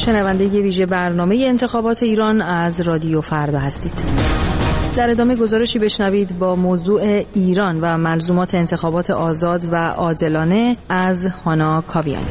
شنونده ویژه برنامه انتخابات ایران از رادیو فردا هستید. در ادامه گزارشی بشنوید با موضوع ایران و ملزومات انتخابات آزاد و عادلانه از هانا کاویانی.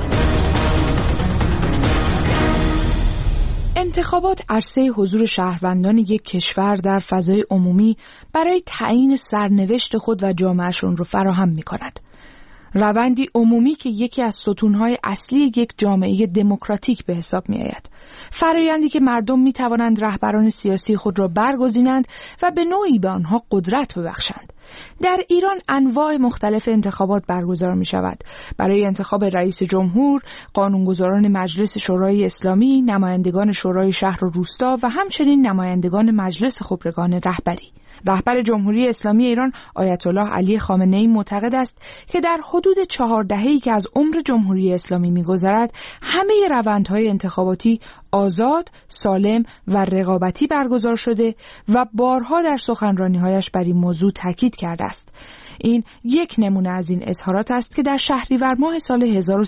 انتخابات عرصه حضور شهروندان یک کشور در فضای عمومی برای تعیین سرنوشت خود و جامعهشون رو فراهم می‌کند. روندی عمومی که یکی از ستونهای اصلی یک جامعه دموکراتیک به حساب می‌آید. فرآیندی که مردم می‌توانند رهبران سیاسی خود را برگزینند و به نوعی به آنها قدرت ببخشند. در ایران انواع مختلف انتخابات برگزار می شود. برای انتخاب رئیس جمهور، قانونگذاران مجلس شورای اسلامی، نمایندگان شورای شهر و روستا و همچنین نمایندگان مجلس خبرگان رهبری. رهبر جمهوری اسلامی ایران آیت الله علی خامنه‌ای معتقد است که در حدود 4 دهه‌ای که از عمر جمهوری اسلامی می‌گذرد، همه روندهای انتخاباتی آزاد، سالم و رقابتی برگزار شده و بارها در سخنرانی‌هایش بر این موضوع تاکید کرده است. این یک نمونه از این اظهارات است که در شهریور ماه سال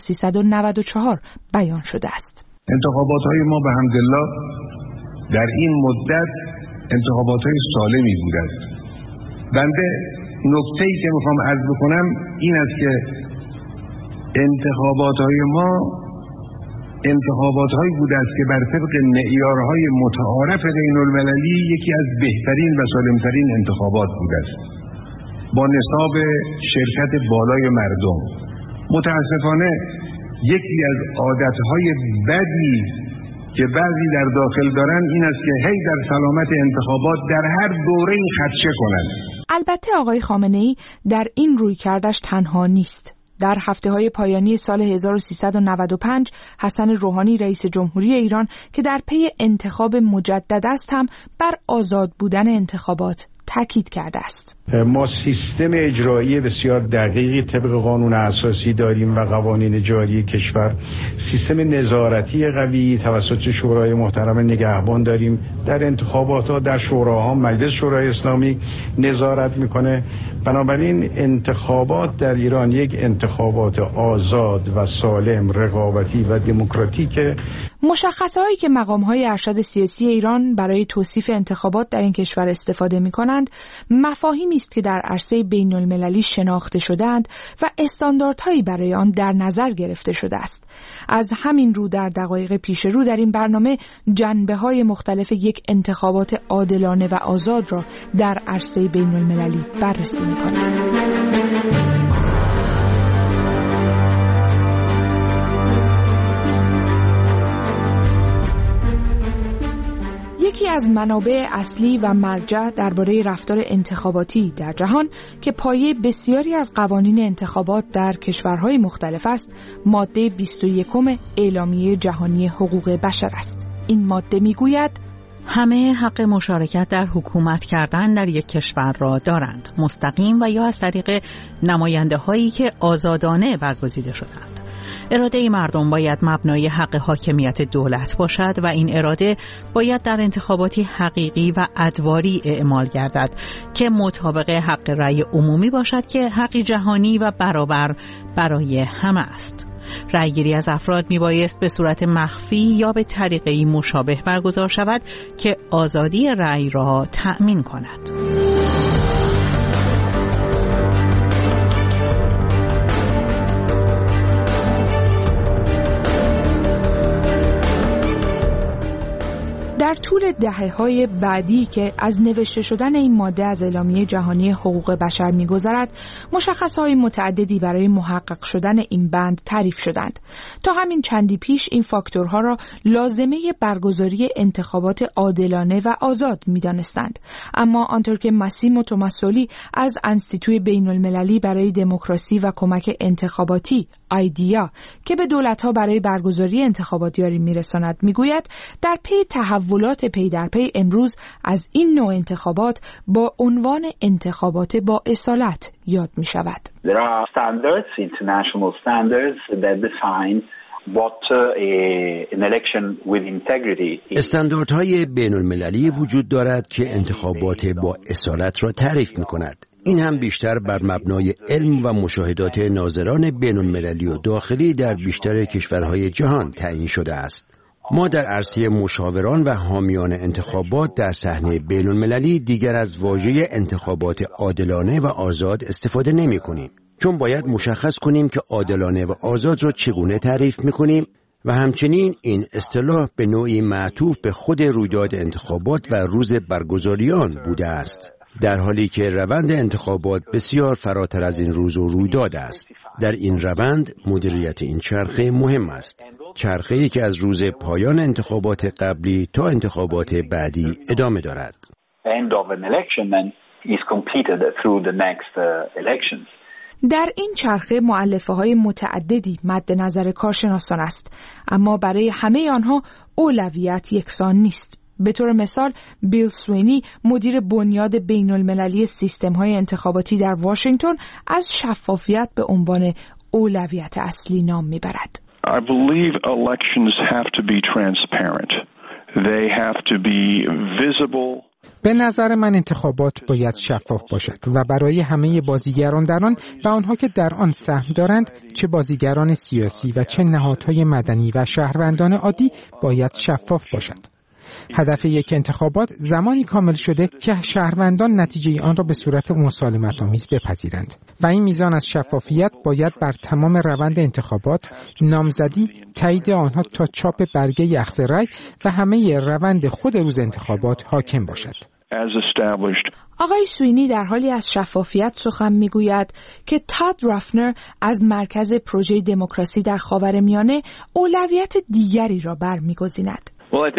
1394 بیان شده است. انتخابات‌های ما به حمدالله در این مدت انتخابات‌های سالمی بود است. بنده نکته‌ای که میخوام عرض بکنم این است که انتخابات‌های ما انتخابات‌هایی بوده است که بر طبق معیارهای متعارف بین‌المللی یکی از بهترین و سالمترین انتخابات بوده است، با نصاب شرکت بالای مردم. متاسفانه یکی از عادتهای بدی که بعضی در داخل دارن این است که هی در سلامت انتخابات در هر دوره‌ای خدشه کنند. البته آقای خامنه‌ای در این رویکردش تنها نیست. در هفته‌های پایانی سال 1395 حسن روحانی رئیس جمهوری ایران که در پی انتخاب مجدد است هم بر آزاد بودن انتخابات تاکید کرده است. ما سیستم اجرایی بسیار دقیقی طبق قانون اساسی داریم و قوانین جاری کشور. سیستم نظارتی قوی توسط شورای محترم نگهبان داریم. در انتخابات در شوراها مجلس شورای اسلامی نظارت میکنه. بنابراین انتخابات در ایران یک انتخابات آزاد و سالم، رقابتی و دموکراتیک. مشخصه‌هایی که مقام‌های ارشد سیاسی ایران برای توصیف انتخابات در این کشور استفاده می‌کنند، مفاهیمی است که در عرصه بین‌المللی شناخته شده‌اند و استانداردهایی برای آن در نظر گرفته شده است. از همین رو در دقایق پیش رو در این برنامه جنبه‌های مختلف یک انتخابات عادلانه و آزاد را در عرصه بین‌المللی بررسی می‌کنیم. یکی از منابع اصلی و مرجع درباره رفتار انتخاباتی در جهان که پایه بسیاری از قوانین انتخابات در کشورهای مختلف است، ماده 21 اعلامیه جهانی حقوق بشر است. این ماده میگوید همه حق مشارکت در حکومت کردن در یک کشور را دارند، مستقیم و یا از طریق نماینده هایی که آزادانه برگزیده شدند. اراده مردم باید مبنای حق حاکمیت دولت باشد و این اراده باید در انتخاباتی حقیقی و ادواری اعمال گردد که مطابق حق رأی عمومی باشد که حقی جهانی و برابر برای همه است. رأیگیری از افراد میبایست به صورت مخفی یا به طریقی مشابه برگزار شود که آزادی رأی را تأمین کند. در طول دهه‌های بعدی که از نوشته شدن این ماده از اعلامیه جهانی حقوق بشر می‌گذرد، مشخصه‌های متعددی برای محقق شدن این بند تعریف شدند. تا همین چندی پیش این فاکتورها را لازمه برگزاری انتخابات عادلانه و آزاد می‌دانستند. اما آنطور که ماسیمو توماسولی از انستیتوی بین‌المللی برای دموکراسی و کمک انتخاباتی آیدیا که به دولت‌ها برای برگزاری انتخابات یاری می‌رساند می‌گوید در پی تحولات پی در پی امروز از این نوع انتخابات با عنوان انتخابات با اصالت یاد می‌شود. There are standards, international standards that define what an election with integrity is. استانداردهای بین‌المللی وجود دارد که انتخابات با اصالت را تعریف می‌کند. این هم بیشتر بر مبنای علم و مشاهدات ناظران بین‌المللی و داخلی در بیشتر کشورهای جهان تعیین شده است. ما در عرصه مشاوران و حامیان انتخابات در صحنه بین‌المللی دیگر از واژه انتخابات عادلانه و آزاد استفاده نمی‌کنیم، چون باید مشخص کنیم که عادلانه و آزاد را چگونه تعریف می‌کنیم و همچنین این اصطلاح به نوعی معطوف به خود رویداد انتخابات و روز برگزاری آن بوده است، در حالی که روند انتخابات بسیار فراتر از این روز و رویداد است. در این روند مدیریت این چرخه مهم است، چرخه‌ای که از روز پایان انتخابات قبلی تا انتخابات بعدی ادامه دارد. در این چرخه مؤلفه‌های متعددی مد نظر کارشناسان است، اما برای همه آنها اولویت یکسان نیست. به طور مثال بیل سوینی، مدیر بنیاد بین‌المللی سیستم‌های انتخاباتی در واشنگتن، از شفافیت به عنوان اولویت اصلی نام می‌برد. I believe elections have to be transparent. They have to be visible. به نظر من انتخابات باید شفاف باشد و برای همه بازیگران در آن و آنها که در آن سهم دارند، چه بازیگران سیاسی و چه نهادهای مدنی و شهروندان عادی، باید شفاف باشد. هدف یک انتخابات زمانی کامل شده که شهروندان نتیجه آن را به صورت مسالمت‌آمیز بپذیرند و این میزان از شفافیت باید بر تمام روند انتخابات، نامزدی، تایید آنها تا چاپ برگه اخذ رأی و همه روند خود روز انتخابات حاکم باشد. آقای سوینی در حالی از شفافیت سخن میگوید که تاد رافنر از مرکز پروژه دموکراسی در خاورمیانه اولویت دیگری را برمیگزیند.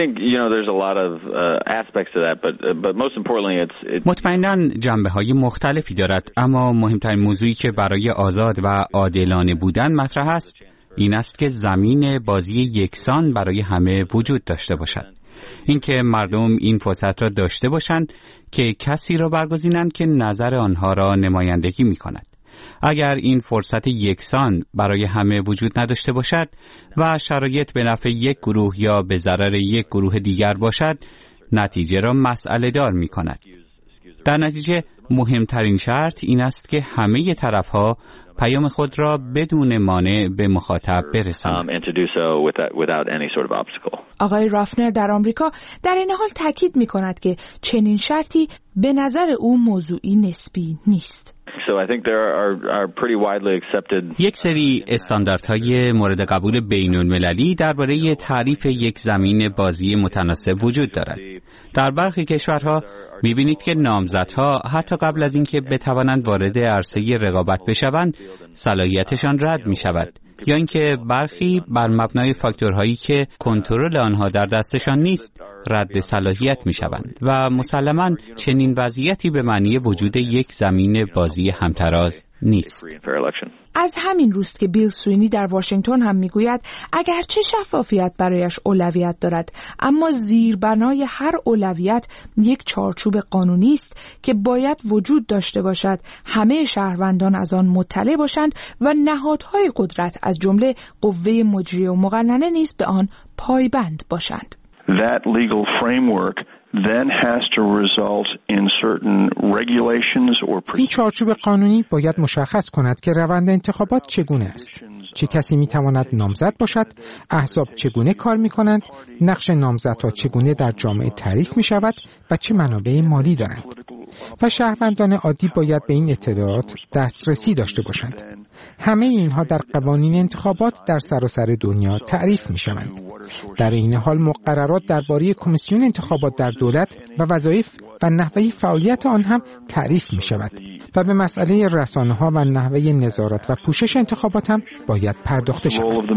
مطمئناً جنبه‌های مختلفی دارد، اما مهمترین موضوعی که برای آزاد و عادلانه بودن مطرح است این است که زمین بازی یکسان برای همه وجود داشته باشد. اینکه مردم این فرصت را داشته باشند که کسی را برگزینند که نظر آنها را نمایندگی می‌کند. اگر این فرصت یکسان برای همه وجود نداشته باشد و شرایط به نفع یک گروه یا به ضرر یک گروه دیگر باشد، نتیجه را مسئله دار می کند. در نتیجه مهمترین شرط این است که همه طرف‌ها پیام خود را بدون مانع به مخاطب برسانند. آقای رافنر در آمریکا در این حال تاکید می کند که چنین شرطی به نظر او موضوعی نسبی نیست. یک سری استانداردهای مورد قبول بین‌المللی درباره تعریف یک زمین بازی متناسب وجود دارد. در برخی کشورها می‌بینید که نامزدها حتی قبل از اینکه بتوانند وارد عرصه رقابت بشوند، صلاحیتشان رد می‌شود، یا اینکه برخی بر مبنای فاکتورهایی که کنترل آنها در دستشان نیست رد صلاحیت می‌شوند و مسلماً چنین وضعیتی به معنی وجود یک زمین بازی همتراز نیست. از همین روست که بیل سوینی در واشنگتن هم میگوید اگرچه شفافیت برایش اولویت دارد، اما زیربنای هر اولویت یک چارچوب قانونی است که باید وجود داشته باشد، همه شهروندان از آن مطلع باشند و نهادهای قدرت از جمله قوه مجریه و مقننه نیز به آن پایبند باشند. That legal framework then has to result in certain regulations or این چارچوب قانونی باید مشخص کند که روند انتخابات چگونه است، چه کسی میتواند نامزد باشد، احزاب چگونه کار میکنند، نقش نامزدها چگونه در جامعه تعریف میشود و چه منابع مالی دارند و شهروندان عادی باید به این اطلاعات دسترسی داشته باشند. همه اینها در قوانین انتخابات در سراسر دنیا تعریف میشوند. در این حال مقررات درباره کمیسیون انتخابات در دولت و وظایف و نحوه فعالیت آن هم تعریف می شود و به مسئله رسانه‌ها و نحوه نظارت و پوشش انتخابات هم باید پرداخته شود.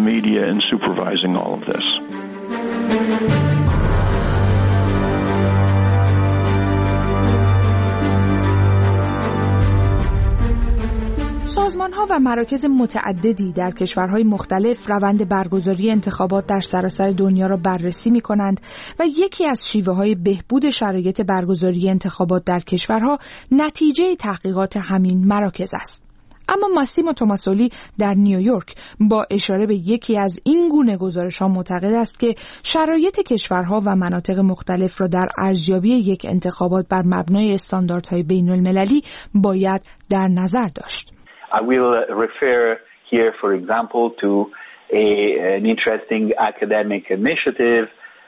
سازمان‌ها و مراکز متعددی در کشورهای مختلف روند برگزاری انتخابات در سراسر دنیا را بررسی می‌کنند و یکی از شیوه‌های بهبود شرایط برگزاری انتخابات در کشورها نتیجه تحقیقات همین مراکز است. اما ماسیمو توماسولی در نیویورک با اشاره به یکی از این گونه گزارش‌ها معتقد است که شرایط کشورها و مناطق مختلف را در ارزیابی یک انتخابات بر مبنای استانداردهای بین‌المللی باید در نظر داشت. I will refer here, for example, to an interesting academic initiative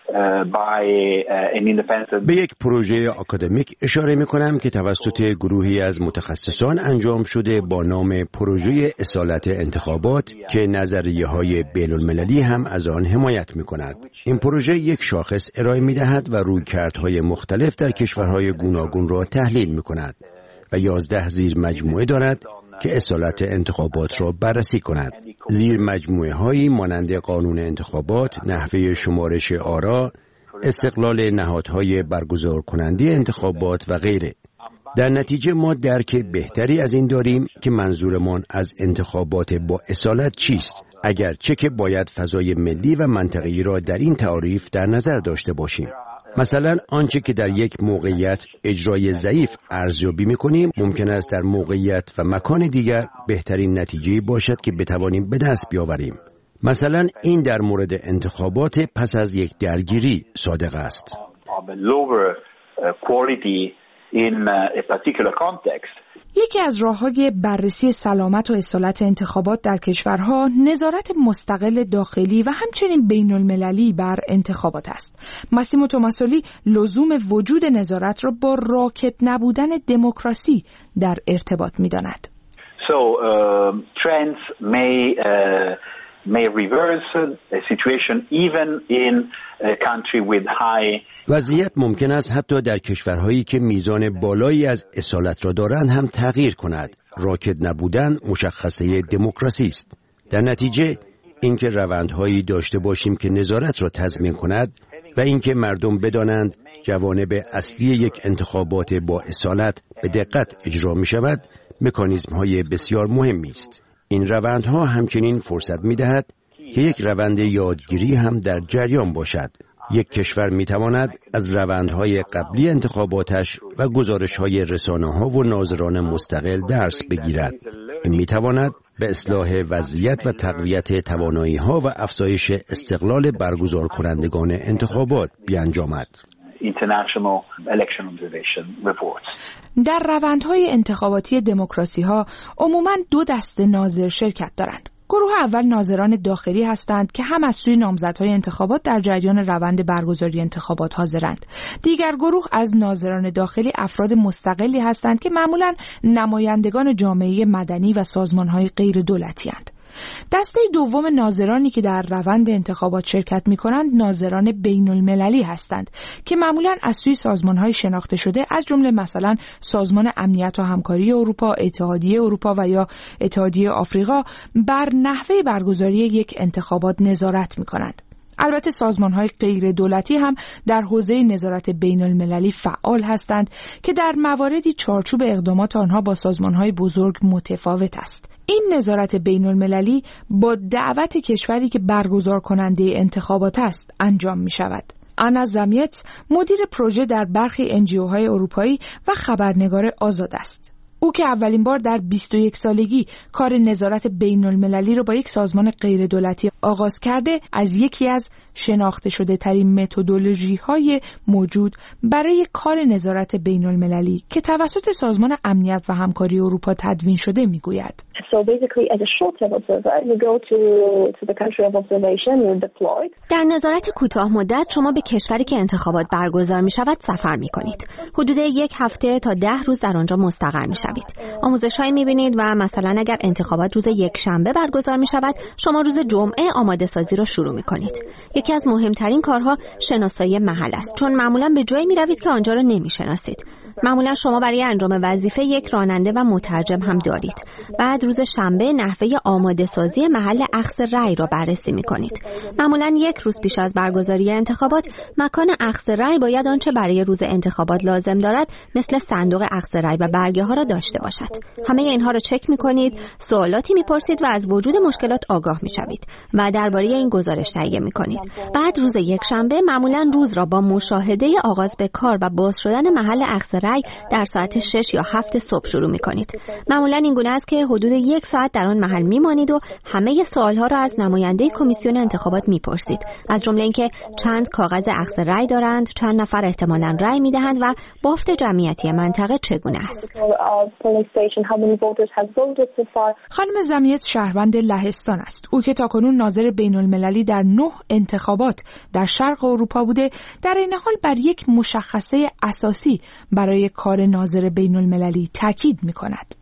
به یک پروژه آکادمیک اشاره می‌کنم که توسط گروهی از متخصصان انجام شده با نام پروژه اصالت انتخابات که نظریه‌های بین‌المللی هم از آن حمایت می‌کند. این پروژه یک شاخص ارائه می‌دهد و رویکردهای مختلف در کشورهای گوناگون را تحلیل می‌کند و 11 زیر مجموعه دارد که اصالت انتخابات را بررسی کند. زیر مجموعه هایی مانند قانون انتخابات، نحوه شمارش آرا، استقلال نهادهای برگزار کننده انتخابات و غیره. در نتیجه ما درک بهتری از این داریم که منظورمان از انتخابات با اصالت چیست، اگرچه که باید فضای ملی و منطقه‌ای را در این تعریف در نظر داشته باشیم. مثلا آنچه که در یک موقعیت اجرای ضعیف ارزیابی می‌کنیم ممکن است در موقعیت و مکان دیگر بهترین نتیجه باشد که بتوانیم به دست بیاوریم. مثلا این در مورد انتخابات پس از یک درگیری صادق است. یکی از راه‌های بررسی سلامت و اصالت انتخابات در کشورها نظارت مستقل داخلی و همچنین بین‌المللی بر انتخابات است. ماسیمو توماسولی لزوم وجود نظارت را با راکد نبودن دموکراسی در ارتباط می‌داند. Trends may reverse a situation even in a country with high. وضعیت ممکن است حتی در کشورهایی که میزان بالایی از اصالت را دارند هم تغییر کند. راکد نبودن مشخصه دموکراسی است. در نتیجه اینکه روندهایی داشته باشیم که نظارت را تضمین کند و اینکه مردم بدانند جوانب اصلی یک انتخابات با اصالت به دقت اجرا می شود، مکانیزم‌های بسیار مهمی است. این روندها همچنین فرصت می‌دهد که یک روند یادگیری هم در جریان باشد. یک کشور می‌تواند از روندهای قبلی انتخاباتش و گزارش‌های رسانه‌ها و ناظران مستقل درس بگیرد. این می‌تواند به اصلاح وضعیت و تقویت توانایی‌ها و افزایش استقلال برگزار کنندگان انتخابات بیانجامد. در روندهای انتخاباتی دموکراسی‌ها عموماً دو دسته ناظر شرکت دارند. گروه اول ناظران داخلی هستند که هم از سوی نامزدهای انتخابات در جریان روند برگزاری انتخابات حاضرند. دیگر گروه از ناظران داخلی افراد مستقلی هستند که معمولاً نمایندگان جامعه مدنی و سازمان‌های غیر دولتی هستند. دسته دوم ناظرانی که در روند انتخابات شرکت می‌کنند ناظران بین‌المللی هستند که معمولاً از سوی سازمان‌های شناخته شده از جمله مثلا سازمان امنیت و همکاری اروپا، اتحادیه اروپا و یا اتحادیه آفریقا بر نحوه برگزاری یک انتخابات نظارت می‌کنند. البته سازمان‌های غیر دولتی هم در حوزه نظارت بین‌المللی فعال هستند که در مواردی چارچوب اقدامات آنها با سازمان‌های بزرگ متفاوت است. این نظارت بین‌المللی با دعوت کشوری که برگزار کننده انتخابات است انجام می شود. آنا زامیتس مدیر پروژه در برخی NGO‌های اروپایی و خبرنگار آزاد است. او که اولین بار در 21 سالگی کار نظارت بین‌المللی را با یک سازمان غیر دولتی آغاز کرده، از یکی از شناخته شده ترین متدولوژی های موجود برای کار نظارت بین‌المللی که توسط سازمان امنیت و همکاری اروپا تدوین شده میگوید. در نظارت کوتاه مدت شما به کشوری که انتخابات برگزار می شود سفر می کنید. حدود 1 هفته تا 10 روز در آنجا مستقر می شوید. آموزش‌هایی می بینید و مثلا اگر انتخابات روز یکشنبه برگزار می شود، شما روز جمعه آماده سازی را شروع می کنید. یکی از مهمترین کارها شناسایی محل است، چون معمولا به جایی می روید که آنجا را نمی شناسید. معمولا شما برای انجام وظیفه یک راننده و مترجم هم دارید. بعد روز شنبه نحوه آماده سازی محل اخذ رأی را بررسی می کنید. معمولا 1 روز پیش از برگزاری انتخابات مکان اخذ رأی باید آنچه برای روز انتخابات لازم دارد مثل صندوق اخذ رأی و برگه ها را داشته باشد. همه اینها را چک می کنید، سوالاتی می پرسید و از وجود مشکلات آگاه می شوید و درباره این گزارش تهیه می کنید. بعد روز یکشنبه معمولا روز را با مشاهده آغاز به کار و باز شدن محل اخذ رأی در ساعت 6 یا 7 صبح شروع می کنید. معمولا این گونه است که حدود 1 ساعت در آن محل میمانید و همه سوالها را از نماینده کمیسیون انتخابات میپرسید، از جمله اینکه چند کاغذ اخذ رأی دارند، چند نفر احتمالاً رأی میدهند و بافت جمعیتی منطقه چگونه است. خانم زمیت شهروند لهستان است. او که تاکنون ناظر بین‌المللی در 9 انتخابات در شرق اروپا بوده، در این حال بر یک مشخصه اساسی برای کار ناظر بین‌المللی تاکید می‌کند.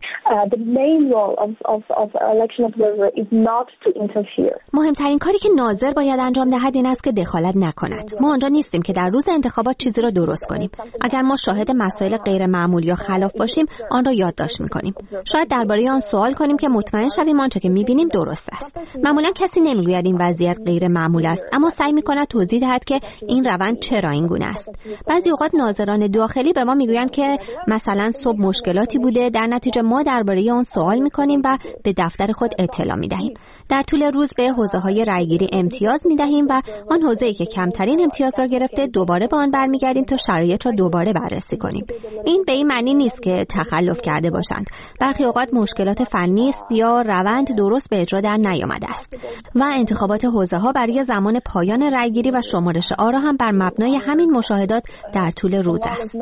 مهمترین کاری که ناظر باید انجام دهد این است که دخالت نکند. ما آنجا نیستیم که در روز انتخابات چیزی را درست کنیم. اگر ما شاهد مسائل غیر معمول یا خلاف باشیم، آن را یادداشت می‌کنیم. شاید درباره آن سوال کنیم که مطمئن شویم آنچه که می‌بینیم درست است. معمولاً کسی نمی‌گوید این وضعیت غیر معمول است، اما سعی می‌کند توضیح دهد که این روند چرا این گونه است. بعضی اوقات ناظران داخلی به ما می‌گویند که مثلا صبح مشکلاتی بوده، در نتیجه ما درباره آن سوال می‌کنیم و به دفتر خود اطلاع می‌دهیم. در طول روز به حوزه‌های رأیگیری امتیاز می‌دهیم و آن حوزه‌ای که کمترین امتیاز را گرفته دوباره به آن برمیگردیم تا شرایط را دوباره بررسی کنیم. این به این معنی نیست که تخلف کرده باشند. برخی اوقات مشکلات فنی است یا روند درست به اجرا در نیامده است و انتخابات حوزه‌ها برای زمان پایان رأیگیری و شمارش آرا هم بر مبنای همین مشاهدات در طول روز است.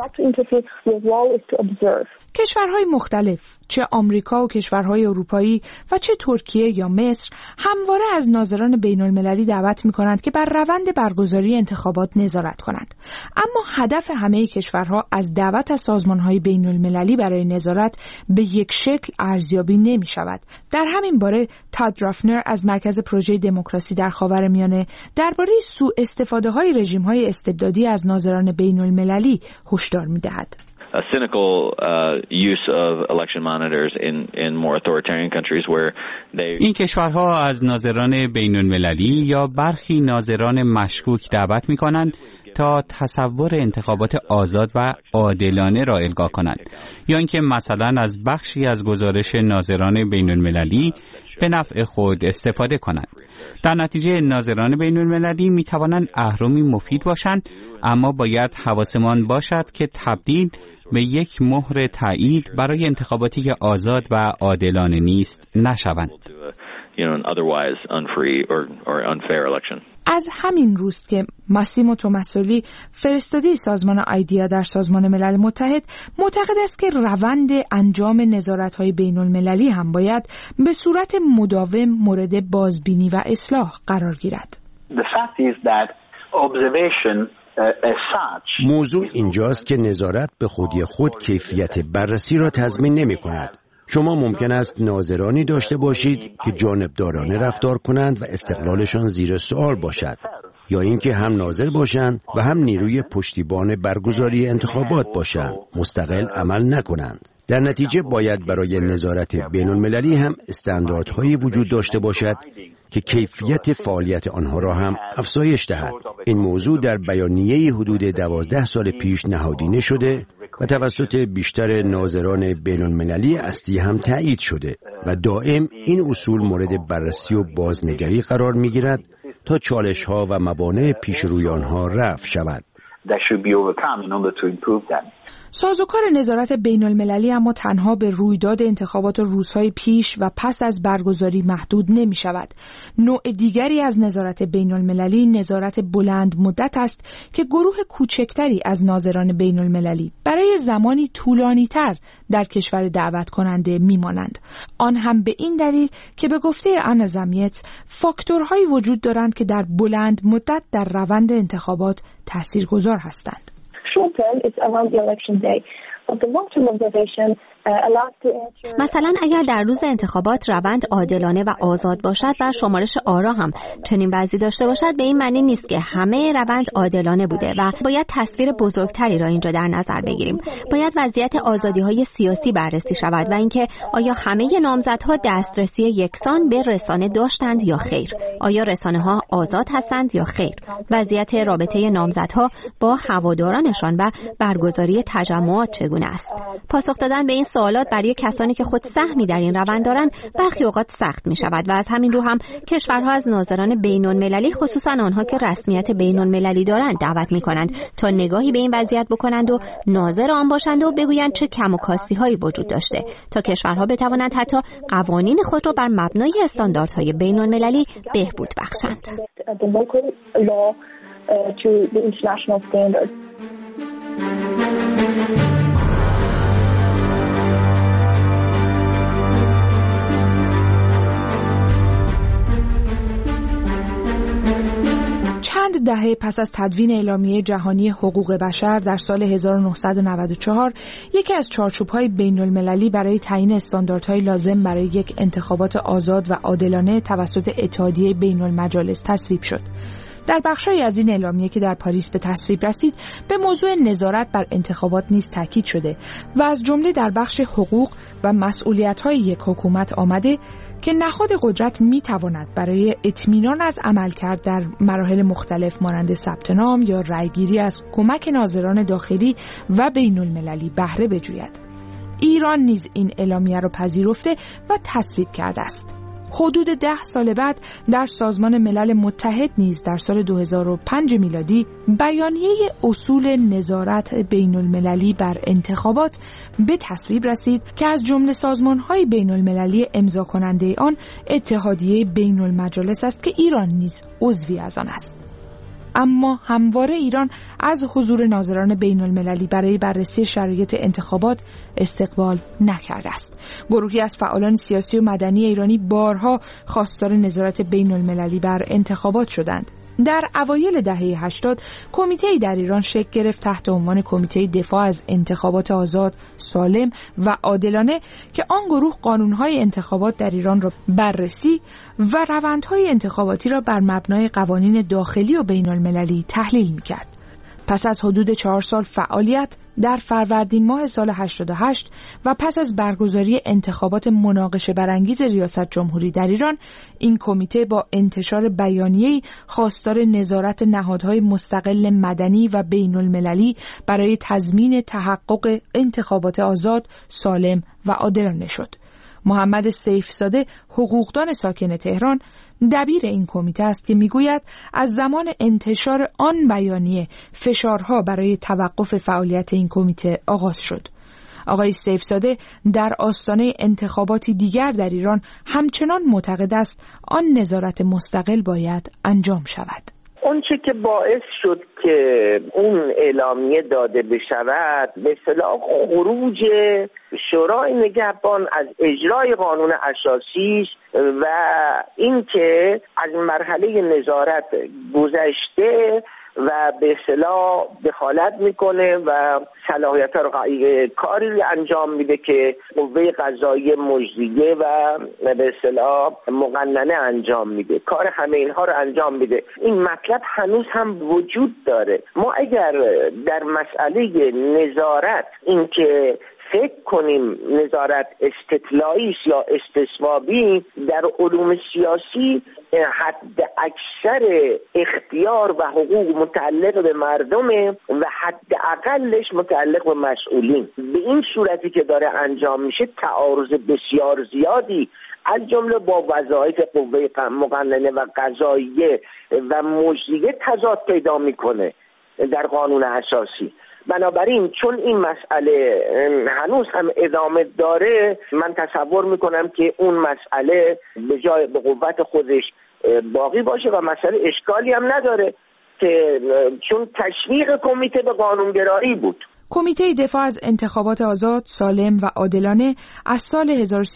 کشورهای مختلف، چه آمریکا و کشورهای اروپایی و چه ترکیه یا مصر، همواره از ناظران بین‌المللی دعوت می‌کنند که بر روند برگزاری انتخابات نظارت کنند. اما هدف همه کشورها از دعوت از سازمان‌های بین‌المللی برای نظارت به یک شکل ارزیابی نمی‌شود. در همین باره تاد رافنر از مرکز پروژه دموکراسی در خاورمیانه درباره سوء استفاده‌های رژیم‌های استبدادی از ناظران بین‌المللی هشدار می‌دهد. A cynical use of election monitors in more authoritarian countries where they این کشورها از ناظران بین‌المللی یا برخی ناظران مشکوک دعوت می‌کنند تا تصور انتخابات آزاد و عادلانه را القا کنند یا اینکه مثلا از بخشی از گزارش ناظران بین‌المللی به نفع خود استفاده کنند. در نتیجه ناظران بین‌المللی می‌توانند اهرمی مفید باشند، اما باید حواسمان باشد که تبدیل به یک مهر تایید برای انتخاباتی که آزاد و عادلانه نیست نشوند. از همین روست که ماسیمو توماسولی، فرستاده سازمان آیدیا در سازمان ملل متحد، معتقد است که روند انجام نظارت‌های بین‌المللی هم باید به صورت مداوم مورد بازبینی و اصلاح قرار گیرد. موضوع اینجاست که نظارت به خودی خود کیفیت بررسی را تضمین نمی کند. شما ممکن است ناظرانی داشته باشید که جانبدارانه رفتار کنند و استقلالشان زیر سوال باشد، یا اینکه هم ناظر باشند و هم نیروی پشتیبان برگزاری انتخابات باشند، مستقل عمل نکنند. در نتیجه باید برای نظارت بین‌المللی هم استانداردهایی وجود داشته باشد که کیفیت فعالیت آنها را هم افزایش دهد. این موضوع در بیانیه حدود 12 سال پیش نهادینه شده و توسط بیشتر ناظران بین‌المللی اصلی هم تایید شده و دائم این اصول مورد بررسی و بازنگری قرار می‌گیرد تا چالش‌ها و موانع پیش روی آنها رفع شود. سازوکار نظارت بین‌المللی اما تنها به رویداد انتخابات روزهای پیش و پس از برگزاری محدود نمی شود. نوع دیگری از نظارت بین‌المللی نظارت بلند مدت است که گروه کوچکتری از ناظران بین‌المللی برای زمانی طولانی تر در کشور دعوت کننده می مانند. آن هم به این دلیل که به گفته آنا زمیت فاکتورهایی وجود دارند که در بلند مدت در روند انتخابات تاثیرگذار هستند. مثلا اگر در روز انتخابات روند عادلانه و آزاد باشد و شمارش آرا هم چنین وضعی داشته باشد، به این معنی نیست که همه روند عادلانه بوده و باید تصویر بزرگتری را اینجا در نظر بگیریم. باید وضعیت آزادی‌های سیاسی بررسی شود و اینکه آیا همه نامزدها دسترسی یکسان به رسانه داشتند یا خیر؟ آیا رسانه‌ها آزاد هستند یا خیر؟ وضعیت رابطه نامزدها با هوادارانشان و برگزاری تجمعات چگونه است؟ پاسخ دادن به این سوالات برای کسانی که خود سهمی در این روند دارند برخی اوقات سخت می شود و از همین رو هم کشورها از ناظران بین‌المللی، خصوصا آنها که رسمیت بین‌المللی دارند، دعوت می کنند تا نگاهی به این وضعیت بکنند و ناظر آن باشند و بگویند چه کم و کاستی‌هایی وجود داشته تا کشورها بتوانند حتی قوانین خود را بر مبنای استانداردهای بین‌المللی بهبود بخشند. چند دهه پس از تدوین اعلامیه جهانی حقوق بشر در سال 1994، یکی از چارچوب‌های بین‌المللی برای تعیین استانداردهای لازم برای یک انتخابات آزاد و عادلانه توسط اتحادیه بین‌المجالس تصویب شد. در بخشی از این اعلامیه که در پاریس به تصویب رسید، به موضوع نظارت بر انتخابات نیز تاکید شده و از جمله در بخش حقوق و مسئولیت‌های یک حکومت آمده که نهاد قدرت می‌تواند برای اطمینان از عملکرد در مراحل مختلف مانند ثبت نام یا رأیگیری از کمک ناظران داخلی و بین‌المللی بهره بجوید. ایران نیز این اعلامیه را پذیرفته و تصویب کرده است. حدود 10 سال بعد در سازمان ملل متحد نیز در سال 2005 میلادی بیانیه اصول نظارت بین‌المللی بر انتخابات به تصویب رسید که از جمله سازمان‌های بین‌المللی امضا کننده آن اتحادیه بین‌المجالس است که ایران نیز عضوی از آن است. اما همواره ایران از حضور ناظران بین‌المللی برای بررسی شرایط انتخابات استقبال نکرده است. گروهی از فعالان سیاسی و مدنی ایرانی بارها خواستار نظارت بین‌المللی بر انتخابات شدند. در اوایل دهه 80 کمیته‌ای در ایران شکل گرفت تحت عنوان کمیته دفاع از انتخابات آزاد، سالم و عادلانه که آن گروه قانون‌های انتخابات در ایران را بررسی و روندهای انتخاباتی را بر مبنای قوانین داخلی و بین‌المللی تحلیل می‌کرد. پس از حدود 4 سال فعالیت در فروردین ماه سال 88 و پس از برگزاری انتخابات مناقشه برانگیز ریاست جمهوری در ایران، این کمیته با انتشار بیانیه‌ای خواستار نظارت نهادهای مستقل مدنی و بین‌المللی برای تضمین تحقق انتخابات آزاد، سالم و عادلانه شد. محمد سیفزاده، حقوقدان ساکن تهران، دبیر این کمیته است که میگوید از زمان انتشار آن بیانیه فشارها برای توقف فعالیت این کمیته آغاز شد. آقای سیفزاده در آستانه انتخاباتی دیگر در ایران همچنان معتقد است آن نظارت مستقل باید انجام شود. اون چه که باعث شد که اون اعلامیه داده بشود به اصطلاح خروج شورای نگهبان از اجرای قانون اساسی و اینکه از مرحله نظارت گذشته و به اصطلاح دخالت میکنه و صلاحیت‌ها رو کاری انجام میده که قوه قضاییه مجریه و به اصطلاح مقننه انجام میده، کار همه اینها رو انجام میده. این مطلب هنوز هم وجود داره. ما اگر در مسئله نظارت اینکه فکر کنیم نظارت استطلاعی یا استصوابی در علوم سیاسی حد اکثر اختیار و حقوق متعلق به مردمه و حد اقلش متعلق به مسئولین. به این صورتی که داره انجام میشه تعارض بسیار زیادی از جمله با وظایف قوه مقننه و قضاییه و مجریه تضاد پیدا میکنه در قانون اساسی. بنابراین چون این مسئله هنوز هم ادامه داره، من تصور میکنم که اون مسئله به جای به قوت خودش باقی باشه و مسئله اشکالی هم نداره که چون تشویق کمیته به قانونگرایی بود. کمیته دفاع از انتخابات آزاد، سالم و عادلانه از سال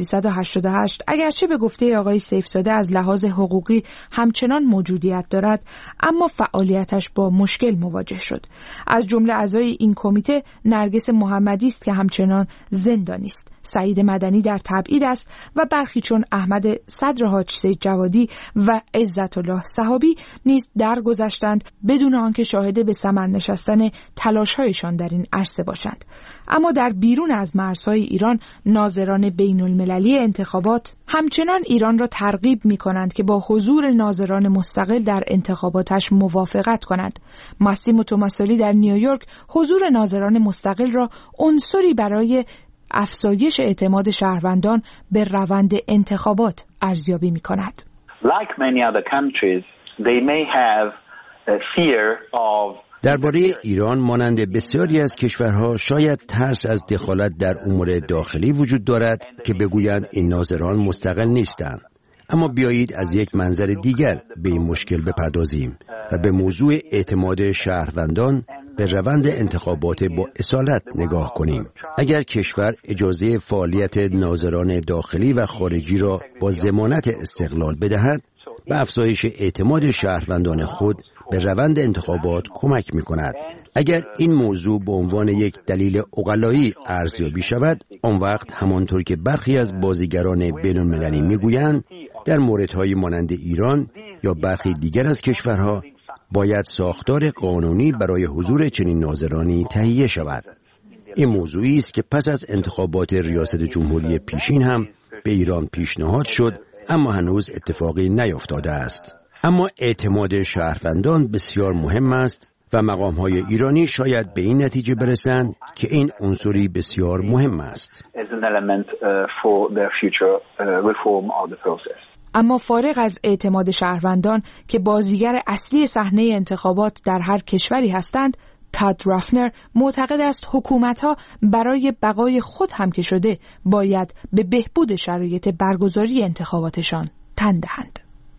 1388 اگرچه به گفته آقای سیفزاده از لحاظ حقوقی همچنان موجودیت دارد، اما فعالیتش با مشکل مواجه شد. از جمله اعضای این کمیته نرگس محمدی است که همچنان زندانی است. سعید مدنی در تبعید است و برخی چون احمد صدر حاج سید جوادی و عزت الله صحابی نیز درگذشتند بدون آنکه شاهد به ثمر نشستن تلاش‌هایشان در این عرصه باشند. اما در بیرون از مرزهای ایران ناظران بین‌المللی انتخابات همچنان ایران را ترغیب می‌کنند که با حضور ناظران مستقل در انتخاباتش موافقت کنند. ماسیمو توماسولی در نیویورک حضور ناظران مستقل را عنصری برای افزایش اعتماد شهروندان به روند انتخابات ارزیابی می‌کند. Like many other countries, they may have a fear of درباره ایران مانند بسیاری از کشورها شاید ترس از دخالت در امور داخلی وجود دارد که بگویند این ناظران مستقل نیستند. اما بیایید از یک منظر دیگر به این مشکل بپردازیم و به موضوع اعتماد شهروندان به روند انتخابات با اصالت نگاه کنیم. اگر کشور اجازه فعالیت ناظران داخلی و خارجی را با ضمانت استقلال بدهد، به افزایش اعتماد شهروندان خود به روند انتخابات کمک می‌کند. اگر این موضوع به عنوان یک دلیل عقلایی ارزیابی شود، آن وقت همانطور که برخی از بازیگران بین‌المللی می‌گویند، در موردهای مانند ایران یا برخی دیگر از کشورها باید ساختار قانونی برای حضور چنین ناظرانی تهیه شود. این موضوعی است که پس از انتخابات ریاست جمهوری پیشین هم به ایران پیشنهاد شد، اما هنوز اتفاقی نیفتاده است. اما اعتماد شهروندان بسیار مهم است و مقام‌های ایرانی شاید به این نتیجه برسند که این عنصری بسیار مهم است. اما فارغ از اعتماد شهروندان که بازیگر اصلی صحنه انتخابات در هر کشوری هستند، تاد رافنر معتقد است حکومت‌ها برای بقای خود هم که شده باید به بهبود شرایط برگزاری انتخاباتشان تن دهند.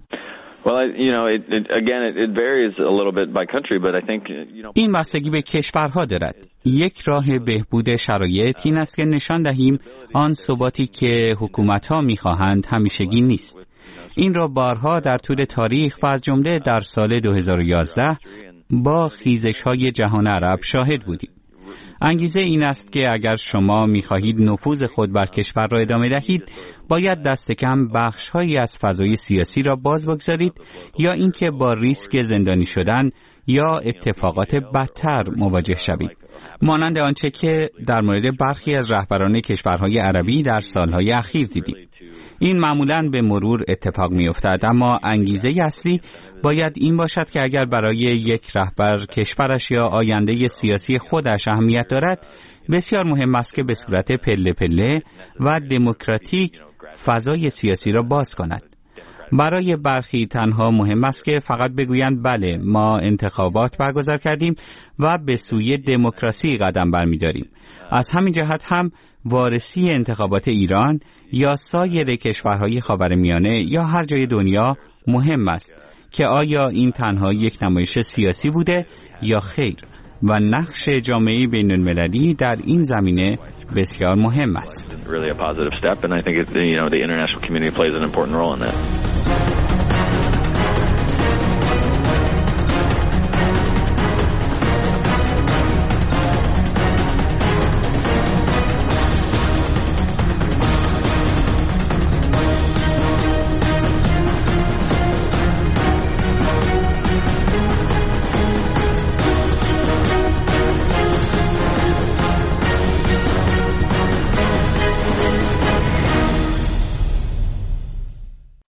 این بستگی به کشورها دارد. یک راه بهبود شرایط این است که نشان دهیم آن ثباتی که حکومت‌ها می‌خواهند همیشگی نیست. این را بارها در طول تاریخ و از جمله در سال 2011 با خیزش‌های جهان عرب شاهد بودیم. انگیزه این است که اگر شما می‌خواهید نفوذ خود بر کشور را ادامه دهید، باید دست کم بخش‌هایی از فضای سیاسی را باز بگذارید یا اینکه با ریسک زندانی شدن یا اتفاقات بدتر مواجه شوید. مانند آنچه که در مورد برخی از رهبران کشورهای عربی در سالهای اخیر دیدیم. این معمولاً به مرور اتفاق می‌افتد، اما انگیزه اصلی باید این باشد که اگر برای یک رهبر کشورش یا آینده سیاسی خودش اهمیت دارد، بسیار مهم است که به صورت پله پله و دموکراتیک فضای سیاسی را باز کند. برای برخی تنها مهم است که فقط بگویند بله ما انتخابات برگزار کردیم و به سوی دموکراسی قدم برمی‌داریم. از همین جهت هم وارسی انتخابات ایران یا سایر کشورهای خاورمیانه یا هر جای دنیا مهم است که آیا این تنها یک نمایش سیاسی بوده یا خیر، و نقش جامعه بین‌المللی در این زمینه بسیار مهم است.